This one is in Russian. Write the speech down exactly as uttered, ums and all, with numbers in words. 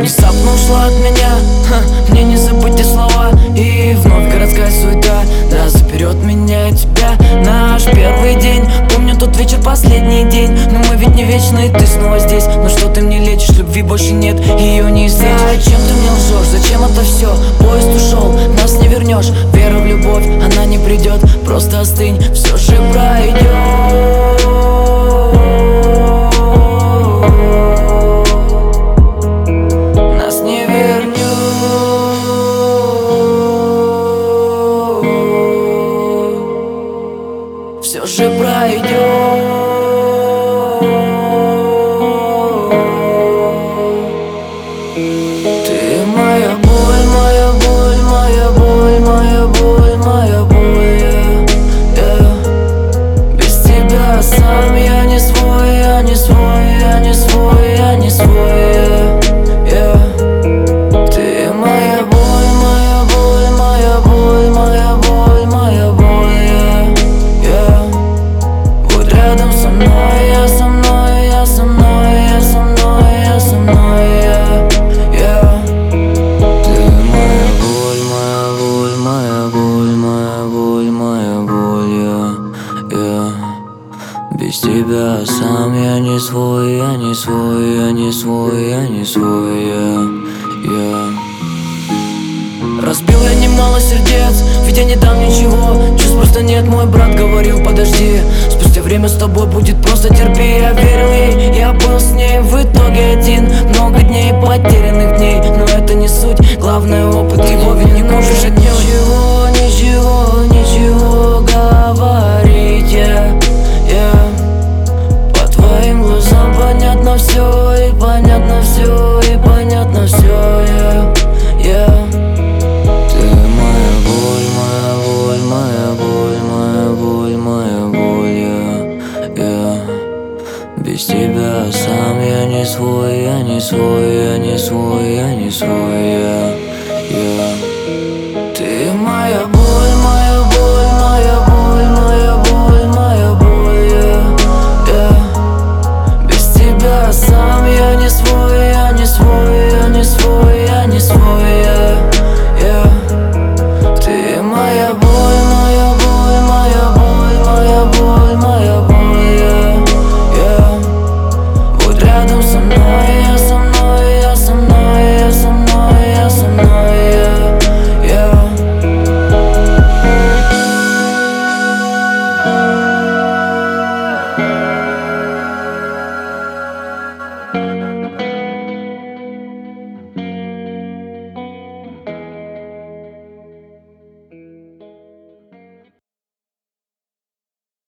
внезапно ушла от меня. Ха, мне не забыть те слова. И вновь городская суета, да, заберет меня и тебя. Наш первый день, помню тот вечер, последний день. Но мы ведь не вечны, ты снова здесь. Но что ты мне лечишь, любви больше нет, ее не излечишь. Зачем ты мне лжешь, зачем это все? Поезд ушел, нас не вернешь. Вера в любовь, она не придет. Просто остынь, все же пройдет. Все же пройдет. Ты моя боль, моя боль, моя боль, моя боль, моя боль, yeah, yeah. Без тебя сам я не свой, я не свой, я не свой, я не свой, yeah, yeah. Ты моя боль, моя боль, моя боль, моя боль, моя боль, yeah, yeah. Будь рядом со мной, я со мной, я со мной, я со мной, я со мной, yeah, yeah. Ты моя боль, моя боль, моя боль, моя боль, моя боль, yeah, yeah. Без тебя сам я не свой, я не свой, я не свой, я не свой, yeah, yeah. Разбил я немало сердец, ведь я не дам ничего. Чувств просто нет, мой брат говорил, подожди. Спустя время с тобой будет, просто терпи. Я верил ей, я был с ней в итоге один. Много дней, потерянных дней, но это не суть. Главное опыт, его ведь не купишь от ничего, ничего, ничего говорить, yeah, yeah. По твоим глазам понятно все, и понятно все, и понятно все, yeah, yeah. Без тебя сам я не свой, я не свой, я не свой, я не свой, я, я.